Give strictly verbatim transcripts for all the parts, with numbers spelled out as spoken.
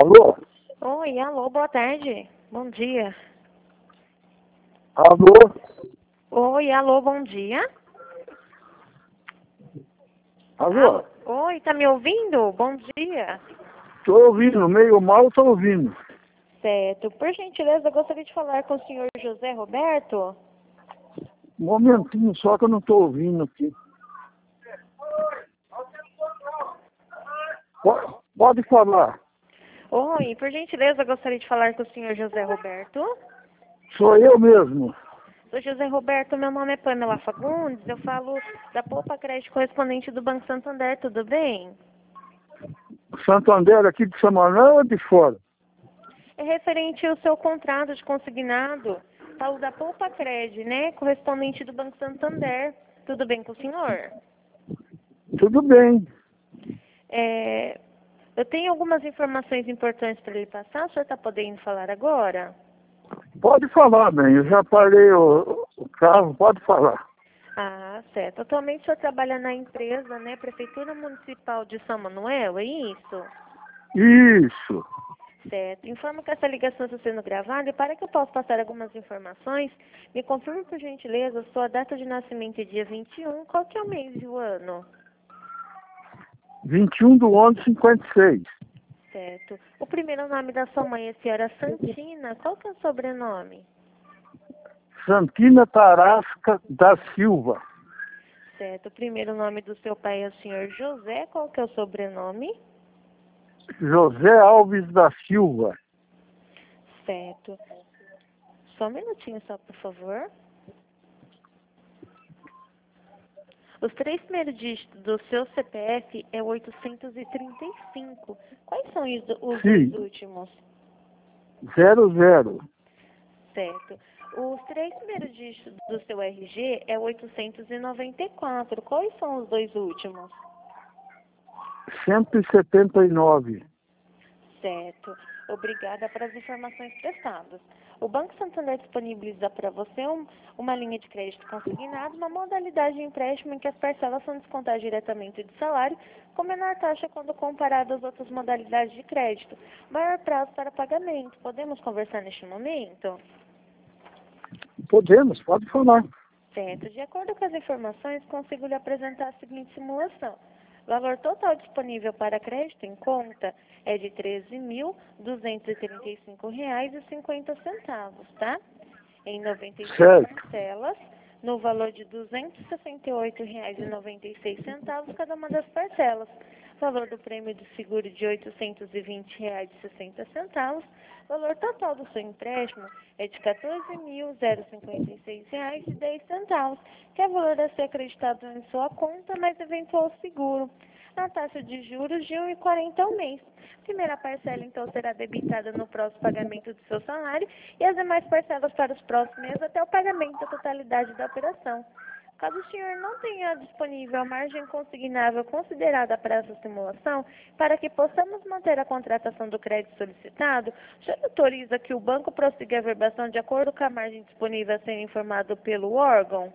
Alô? Oi, alô, boa tarde. Bom dia. Alô? Oi, alô, bom dia. Alô? Alô? Oi, tá me ouvindo? Bom dia. Tô ouvindo, meio mal tô ouvindo. Certo. Por gentileza, eu gostaria de falar com o senhor José Roberto. Um momentinho só que eu não tô ouvindo aqui. Po- Pode falar. Oi, por gentileza, eu gostaria de falar com o senhor José Roberto. Sou eu mesmo. Sou José Roberto, meu nome é Pamela Fagundes, eu falo da Poupa Crédito correspondente do Banco Santander, tudo bem? Santander aqui de Samanã ou de fora? É referente ao seu contrato de consignado, falo da Poupa Crédito, né, correspondente do Banco Santander, tudo bem com o senhor? Tudo bem. É, eu tenho algumas informações importantes para lhe passar, o senhor está podendo falar agora? Pode falar, bem. Eu já parei o, o carro, pode falar. Ah, certo. Atualmente o senhor trabalha na empresa, né, Prefeitura Municipal de São Manuel, é isso? Isso. Certo. Informo que essa ligação está sendo gravada e para que eu possa passar algumas informações, me confirme por gentileza sua data de nascimento é dia vinte e um, qual que é o mês e o ano? vinte e um do onze, cinquenta e seis. Certo. O primeiro nome da sua mãe é a senhora Santina, qual que é o sobrenome? Santina Tarasca da Silva. Certo. O primeiro nome do seu pai é o senhor José, qual que é o sobrenome? José Alves da Silva. Certo. Só um minutinho só, por favor. Os três primeiros dígitos do seu C P F é oitocentos e trinta e cinco. Quais são os, os Sim. dois últimos? Zero, zero. Certo. Os três primeiros dígitos do seu R G é oitocentos e noventa e quatro. Quais são os dois últimos? cento e setenta e nove. Certo. Obrigada pelas informações prestadas. O Banco Santander disponibiliza para você um, uma linha de crédito consignado, uma modalidade de empréstimo em que as parcelas são descontadas diretamente do salário, com menor taxa quando comparado às outras modalidades de crédito. Maior prazo para pagamento. Podemos conversar neste momento? Podemos, pode falar. Certo. De acordo com as informações, consigo lhe apresentar a seguinte simulação. O valor total disponível para crédito em conta é de treze mil duzentos e trinta e cinco reais e cinquenta centavos, tá? Em noventa e seis Certo. parcelas, no valor de duzentos e sessenta e oito reais e noventa e seis centavos cada uma das parcelas. Valor do prêmio do seguro de oitocentos e vinte reais e sessenta centavos. Valor total do seu empréstimo é de quatorze mil cinquenta e seis reais e dez centavos, que é o valor a ser acreditado em sua conta, mais eventual seguro. A taxa de juros de um vírgula quarenta ao mês. A primeira parcela, então, será debitada no próximo pagamento do seu salário e as demais parcelas para os próximos meses até o pagamento da totalidade da operação. Caso o senhor não tenha disponível a margem consignável considerada para essa simulação, para que possamos manter a contratação do crédito solicitado, o senhor autoriza que o banco prossiga a verbação de acordo com a margem disponível a ser informado pelo órgão?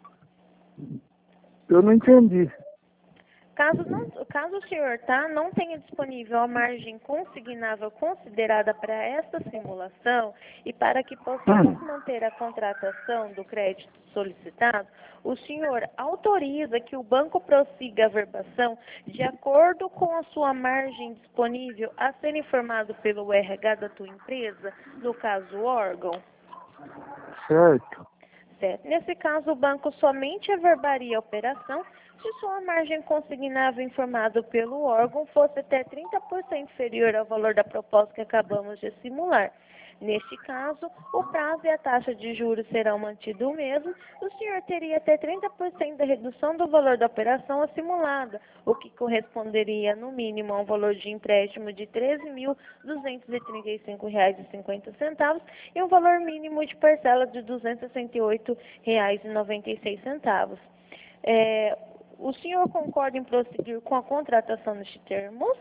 Eu não entendi. Caso, não, caso o senhor tá, não tenha disponível a margem consignável considerada para esta simulação e para que possamos Hum. manter a contratação do crédito solicitado, o senhor autoriza que o banco prossiga a verbação de acordo com a sua margem disponível a ser informado pelo R H da tua empresa, no caso o órgão? Certo. Certo. Nesse caso, o banco somente averbaria a operação se sua margem consignável informado pelo órgão fosse até trinta por cento inferior ao valor da proposta que acabamos de simular. Neste caso, o prazo e a taxa de juros serão mantidos o mesmo, e o senhor teria até trinta por cento da redução do valor da operação simulada, o que corresponderia, no mínimo, a um valor de empréstimo de treze mil duzentos e trinta e cinco reais e cinquenta centavos e um valor mínimo de parcela de duzentos e sessenta e oito reais e noventa e seis centavos. É, o senhor concorda em prosseguir com a contratação nestes termos?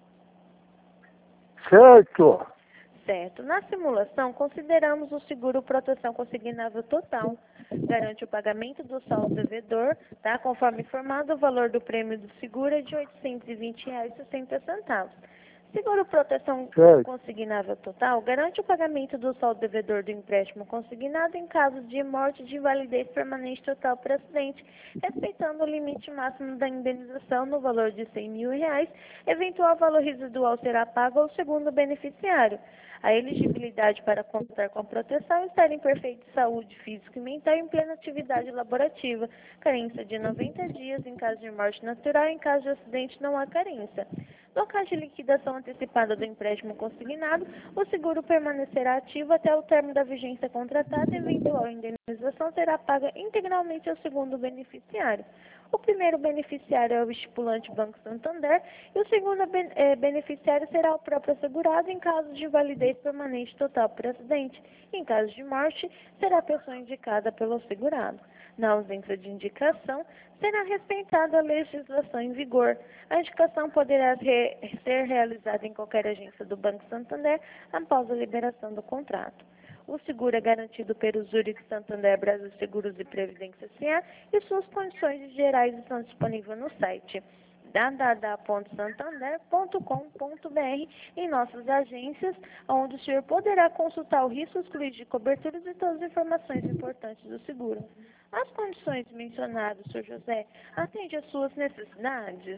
Certo. Certo. Na simulação, consideramos o seguro proteção consignável total. Garante o pagamento do saldo devedor, tá? Conforme informado, o valor do prêmio do seguro é de oitocentos e vinte reais e sessenta centavos. Seguro proteção Certo. consignável total garante o pagamento do saldo devedor do empréstimo consignado em caso de morte de invalidez permanente total por acidente, respeitando o limite máximo da indenização no valor de cem mil reais. Eventual valor residual será pago ao segundo beneficiário. A elegibilidade para contar com a proteção é estar em perfeita saúde física e mental e em plena atividade laborativa. Carência de noventa dias em caso de morte natural, em caso de acidente não há carência. No caso de liquidação antecipada do empréstimo consignado, o seguro permanecerá ativo até o término da vigência contratada e eventual indenização será paga integralmente ao segundo beneficiário. O primeiro beneficiário é o estipulante Banco Santander e o segundo ben eh, beneficiário será o próprio assegurado em caso de invalidez permanente total por acidente. Em caso de morte, será a pessoa indicada pelo assegurado. Na ausência de indicação, será respeitada a legislação em vigor. A indicação poderá re ser realizada em qualquer agência do Banco Santander após a liberação do contrato. O seguro é garantido pelo Zurich Santander Brasil Seguros e Previdência S A e suas condições gerais estão disponíveis no site w w w ponto santander ponto com ponto b r em nossas agências, onde o senhor poderá consultar o risco excluído de coberturas e todas as informações importantes do seguro. As condições mencionadas, senhor José, atendem às suas necessidades?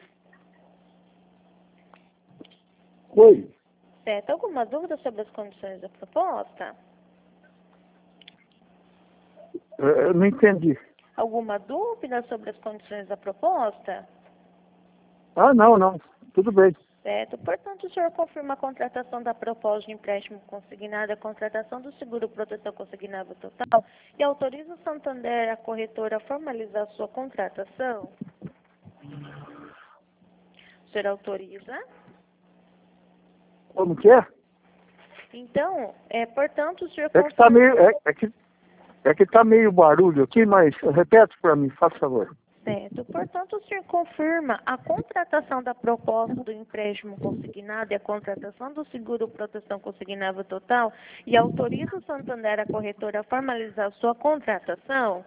Oi. Certo. Alguma dúvida sobre as condições da proposta? Eu não entendi. Alguma dúvida sobre as condições da proposta? Ah, não, não. Tudo bem. Certo. Portanto, o senhor confirma a contratação da proposta de empréstimo consignado, a contratação do seguro proteção consignável total e autoriza o Santander, a corretora, a formalizar a sua contratação? O senhor autoriza? Como que é? Então, é, portanto, o senhor É que tá meio, é, é que, é que tá meio barulho aqui, mas repete para mim, faz favor. Certo. Portanto, o senhor confirma a contratação da proposta do empréstimo consignado e a contratação do seguro proteção consignável total e autoriza o Santander, a corretora, a formalizar sua contratação?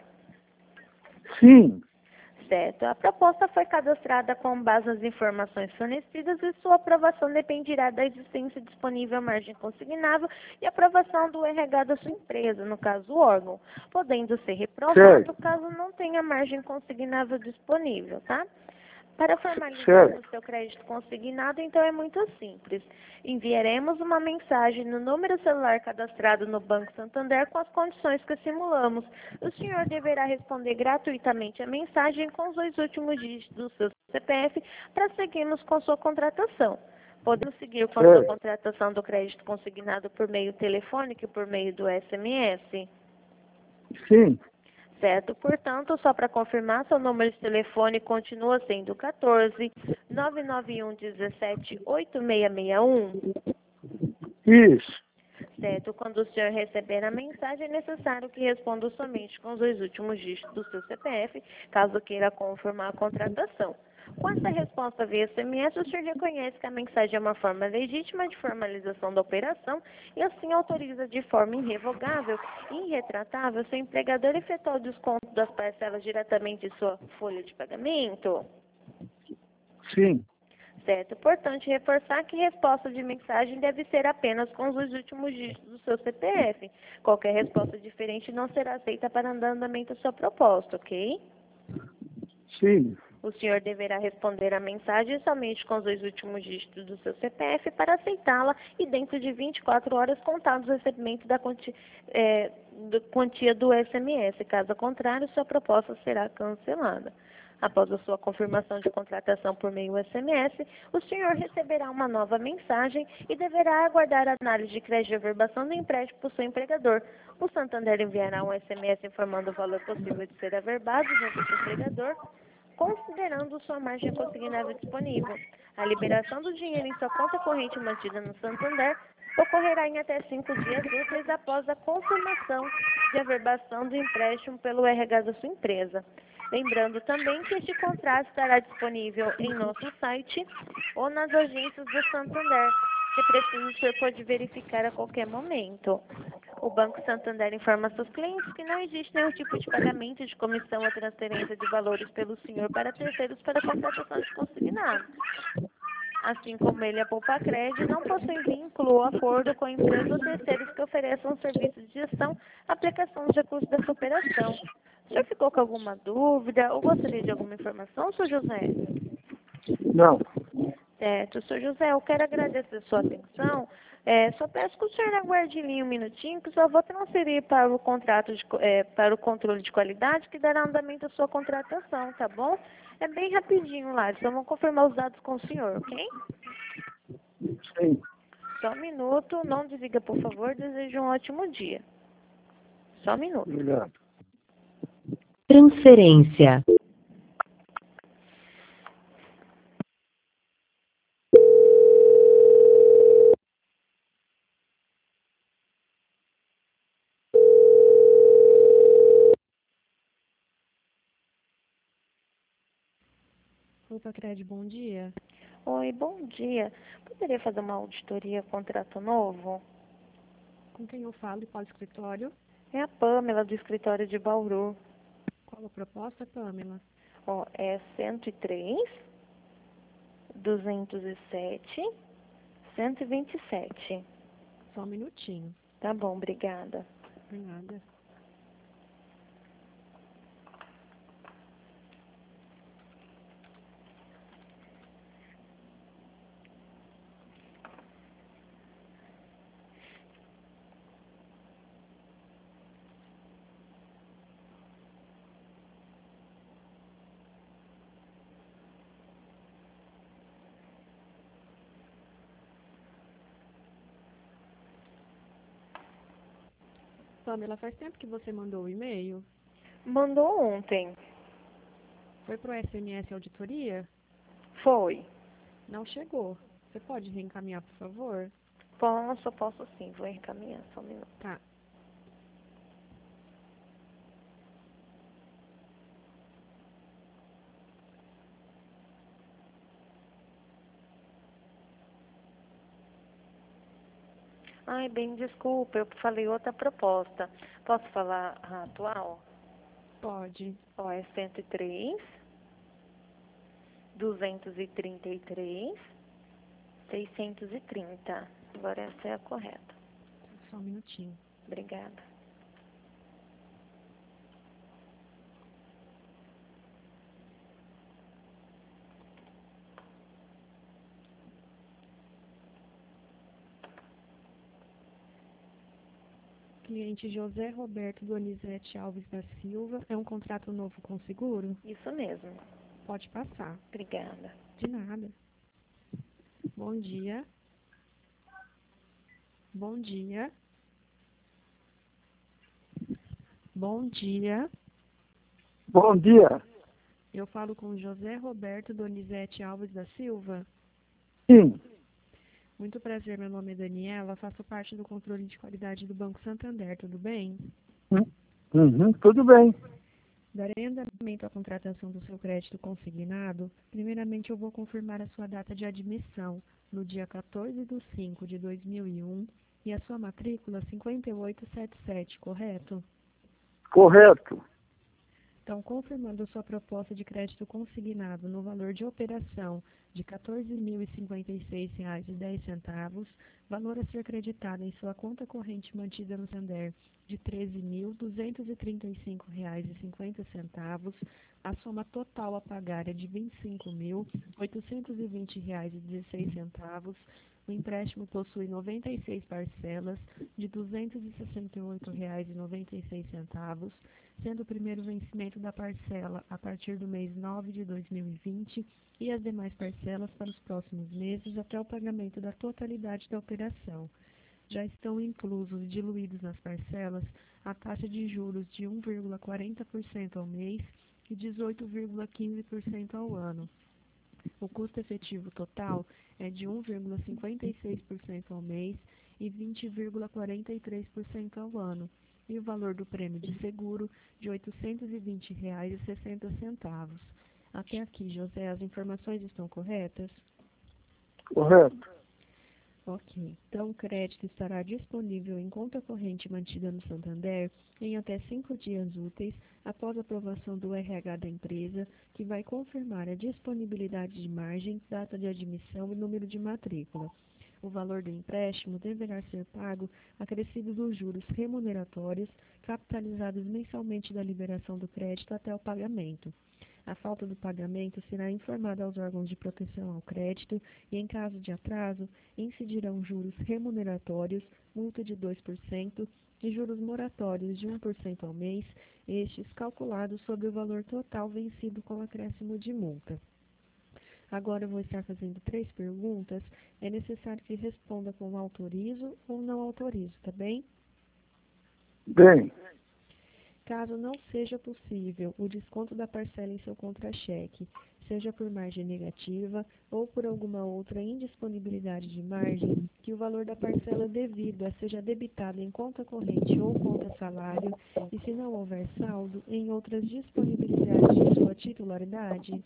Sim. Certo. A proposta foi cadastrada com base nas informações fornecidas e sua aprovação dependerá da existência disponível margem consignável e aprovação do R H da sua empresa, no caso o órgão, podendo ser reprovado Certo. caso não tenha margem consignável disponível, tá? Para formalizar Certo. o seu crédito consignado, então é muito simples. Enviaremos uma mensagem no número celular cadastrado no Banco Santander com as condições que simulamos. O senhor deverá responder gratuitamente a mensagem com os dois últimos dígitos do seu C P F para seguirmos com sua contratação. Podemos seguir com a sua Certo. contratação do crédito consignado por meio telefônico e por meio do S M S? Sim. Certo? Portanto, só para confirmar, seu número de telefone continua sendo quatorze, nove nove um, dezessete, oito seis seis um. Isso. Certo? Quando o senhor receber a mensagem, é necessário que responda somente com os dois últimos dígitos do seu C P F, caso queira confirmar a contratação. Com essa resposta via S M S, o senhor reconhece que a mensagem é uma forma legítima de formalização da operação e assim autoriza de forma irrevogável e irretratável seu empregador a efetuar o desconto das parcelas diretamente em sua folha de pagamento? Sim. Certo. Importante reforçar que resposta de mensagem deve ser apenas com os dois últimos dígitos do seu C P F. Qualquer resposta diferente não será aceita para andamento da sua proposta, ok? Sim. O senhor deverá responder a mensagem somente com os dois últimos dígitos do seu C P F para aceitá-la e dentro de vinte e quatro horas contados o recebimento da quantia, é, do, quantia do S M S. Caso contrário, sua proposta será cancelada. Após a sua confirmação de contratação por meio S M S, o senhor receberá uma nova mensagem e deverá aguardar a análise de crédito de averbação do empréstimo por seu empregador. O Santander enviará um S M S informando o valor possível de ser averbado junto ao seu empregador, considerando sua margem consignável disponível. A liberação do dinheiro em sua conta corrente mantida no Santander ocorrerá em até cinco dias úteis após a confirmação de averbação do empréstimo pelo R H da sua empresa. Lembrando também que este contrato estará disponível em nosso site ou nas agências do Santander. Se preciso, o senhor pode verificar a qualquer momento. O Banco Santander informa seus clientes que não existe nenhum tipo de pagamento de comissão ou transferência de valores pelo senhor para terceiros para contratação de consignado. Assim como ele, a Poupacred não possui vínculo ou acordo com empresas ou terceiros que ofereçam serviços de gestão, aplicação de recursos dessa operação. O senhor ficou com alguma dúvida ou gostaria de alguma informação, senhor José? Não. Certo, senhor José, eu quero agradecer a sua atenção. É, só peço que o senhor aguarde em linha um minutinho, que só vou transferir para o contrato de, é, para o controle de qualidade, que dará andamento à sua contratação, tá bom? É bem rapidinho lá, só vou confirmar os dados com o senhor, ok? Sim. Só um minuto, não desliga, por favor, desejo um ótimo dia. Só um minuto. Obrigado. Transferência. Poupacred, bom dia. Oi, bom dia. Poderia fazer uma auditoria contrato novo? Com quem eu falo e qual escritório? É a Pâmela, do escritório de Bauru. Qual a proposta, Pâmela? Ó, é cento e três, duzentos e sete, cento e vinte e sete. Só um minutinho. Tá bom, obrigada. Por nada. Pâmela, faz tempo que você mandou o e-mail? Mandou ontem. Foi pro S M S Auditoria? Foi. Não chegou. Você pode reencaminhar, por favor? Posso, posso sim. Vou encaminhar, só um minuto. Tá. Ai, bem, desculpa, eu falei outra proposta. Posso falar a atual? Pode. Ó, é cento e três, duzentos e trinta e três, seiscentos e trinta. Agora essa é a correta. Só um minutinho. Obrigada. Cliente José Roberto Donizete Alves da Silva. É um contrato novo com seguro? Isso mesmo. Pode passar. Obrigada. De nada. Bom dia. Bom dia. Bom dia. Bom dia. Eu falo com José Roberto Donizete Alves da Silva. Sim. Muito prazer, meu nome é Daniela, faço parte do controle de qualidade do Banco Santander, tudo bem? Uhum, tudo bem. Darei andamento à contratação do seu crédito consignado. Primeiramente, eu vou confirmar a sua data de admissão, no dia quatorze de cinco de dois mil e um, e a sua matrícula cinquenta e oito setenta e sete, correto? Correto. Então, confirmando sua proposta de crédito consignado no valor de operação de quatorze mil e cinquenta e seis reais e dez centavos, valor a ser creditado em sua conta corrente mantida no Santander de treze mil duzentos e trinta e cinco reais e cinquenta centavos, a soma total a pagar é de vinte e cinco mil oitocentos e vinte reais e dezesseis centavos. O empréstimo possui noventa e seis parcelas de duzentos e sessenta e oito reais e noventa e seis centavos, sendo o primeiro vencimento da parcela a partir do mês nove de dois mil e vinte e as demais parcelas para os próximos meses até o pagamento da totalidade da operação. Já estão inclusos e diluídos nas parcelas a taxa de juros de um vírgula quarenta por cento ao mês e dezoito vírgula quinze por cento ao ano. O custo efetivo total é de um vírgula cinquenta e seis por cento ao mês e vinte vírgula quarenta e três por cento ao ano, e o valor do prêmio de seguro de oitocentos e vinte reais e sessenta centavos. Até aqui, José, as informações estão corretas? Correto. Ok. Então, o crédito estará disponível em conta corrente mantida no Santander em até cinco dias úteis após a aprovação do R H da empresa, que vai confirmar a disponibilidade de margem, data de admissão e número de matrícula. O valor do empréstimo deverá ser pago acrescido dos juros remuneratórios capitalizados mensalmente da liberação do crédito até o pagamento. A falta do pagamento será informada aos órgãos de proteção ao crédito e, em caso de atraso, incidirão juros remuneratórios, multa de dois por cento e juros moratórios de um por cento ao mês, estes calculados sobre o valor total vencido com acréscimo de multa. Agora eu vou estar fazendo três perguntas. É necessário que responda com autorizo ou não autorizo, tá bem? Bem, Caso não seja possível o desconto da parcela em seu contra-cheque, seja por margem negativa ou por alguma outra indisponibilidade de margem, que o valor da parcela devida seja debitado em conta corrente ou conta salário e, se não houver saldo, em outras disponibilidades de sua titularidade.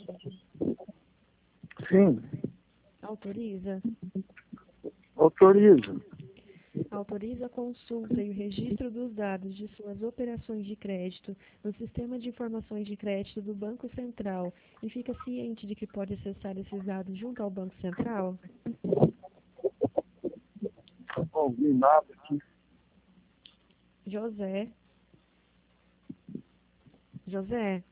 sim, Autoriza? autorizo. Autoriza a consulta e o registro dos dados de suas operações de crédito no Sistema de Informações de Crédito do Banco Central e fica ciente de que pode acessar esses dados junto ao Banco Central? Não ouvi nada aqui. José? José,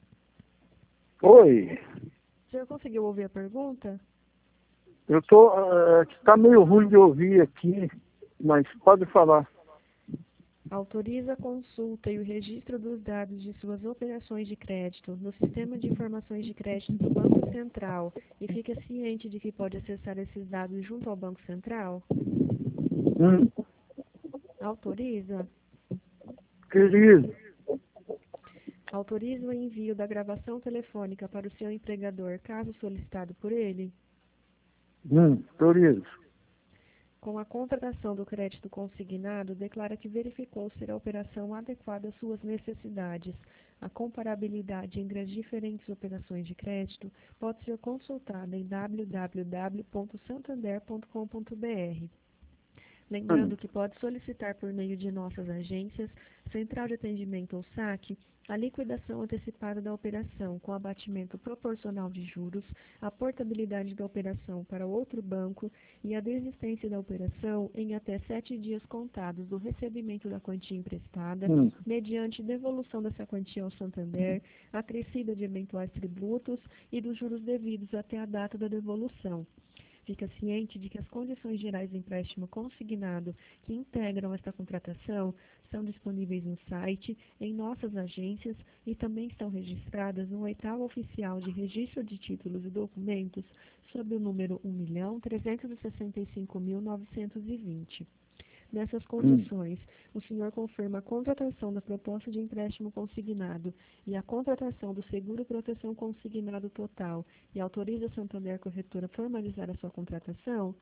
Oi, o senhor conseguiu ouvir a pergunta? eu tô. Uh, tá meio ruim de ouvir aqui, mas pode falar. Autoriza a consulta e o registro dos dados de suas operações de crédito no Sistema de Informações de Crédito do Banco Central e fica ciente de que pode acessar esses dados junto ao Banco Central? Hum, Autoriza? querido. Autoriza o envio da gravação telefônica para o seu empregador, caso solicitado por ele? Hum, autorizo. Com a contratação do crédito consignado, declara que verificou ser a operação adequada às suas necessidades. A comparabilidade entre as diferentes operações de crédito pode ser consultada em w w w ponto santander ponto com ponto b r. Lembrando que pode solicitar por meio de nossas agências, Central de Atendimento ou saque, a liquidação antecipada da operação com abatimento proporcional de juros, a portabilidade da operação para outro banco e a desistência da operação em até sete dias contados do recebimento da quantia emprestada, Hum, mediante devolução dessa quantia ao Santander, acrescida de eventuais tributos e dos juros devidos até a data da devolução. Fica ciente de que as condições gerais do empréstimo consignado que integram esta contratação são disponíveis no site, em nossas agências e também estão registradas no oitavo oficial de registro de títulos e documentos sob o número um milhão trezentos e sessenta e cinco mil novecentos e vinte. Nessas condições, o senhor confirma a contratação da proposta de empréstimo consignado e a contratação do seguro proteção consignado total e autoriza a Santander Corretora a formalizar a sua contratação?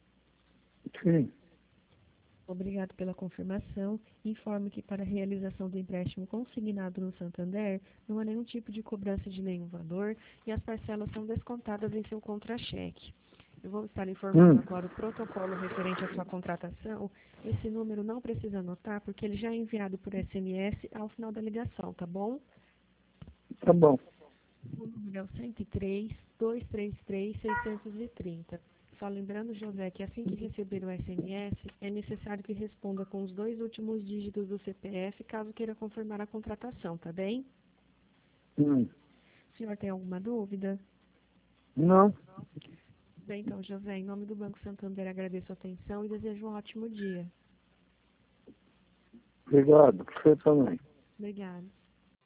sim. Obrigado pela confirmação. Informo que para a realização do empréstimo consignado no Santander, não há nenhum tipo de cobrança de nenhum valor e as parcelas são descontadas em seu contra-cheque. Eu vou estar informando Hum. agora o protocolo referente à sua contratação. Esse número não precisa anotar, porque ele já é enviado por S M S ao final da ligação, tá bom? Tá bom. O número é o cento e três, duzentos e trinta e três, seiscentos e trinta. Só lembrando, José, que assim que receber o S M S, é necessário que responda com os dois últimos dígitos do C P F, caso queira confirmar a contratação, tá bem? Hum. O senhor tem alguma dúvida? Não, Bem, então, José, em nome do Banco Santander, agradeço a atenção e desejo um ótimo dia. obrigado. Você também. Obrigada.